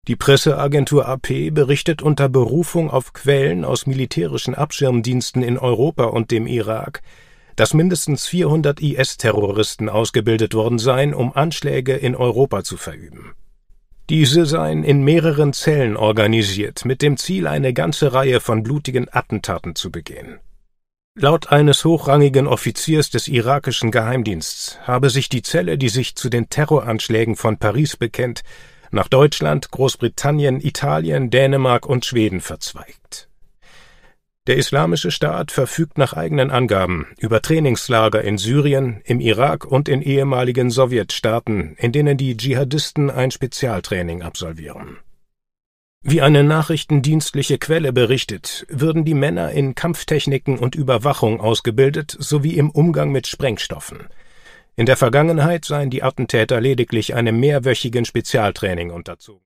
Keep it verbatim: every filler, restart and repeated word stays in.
Die Presseagentur A P berichtet unter Berufung auf Quellen aus militärischen Abschirmdiensten in Europa und dem Irak, dass mindestens vierhundert I S-Terroristen ausgebildet worden seien, um Anschläge in Europa zu verüben. Diese seien in mehreren Zellen organisiert, mit dem Ziel, eine ganze Reihe von blutigen Attentaten zu begehen. Laut eines hochrangigen Offiziers des irakischen Geheimdienstes habe sich die Zelle, die sich zu den Terroranschlägen von Paris bekennt, nach Deutschland, Großbritannien, Italien, Dänemark und Schweden verzweigt. Der Islamische Staat verfügt nach eigenen Angaben über Trainingslager in Syrien, im Irak und in ehemaligen Sowjetstaaten, in denen die Dschihadisten ein Spezialtraining absolvieren. Wie eine nachrichtendienstliche Quelle berichtet, würden die Männer in Kampftechniken und Überwachung ausgebildet sowie im Umgang mit Sprengstoffen. In der Vergangenheit seien die Attentäter lediglich einem mehrwöchigen Spezialtraining unterzogen.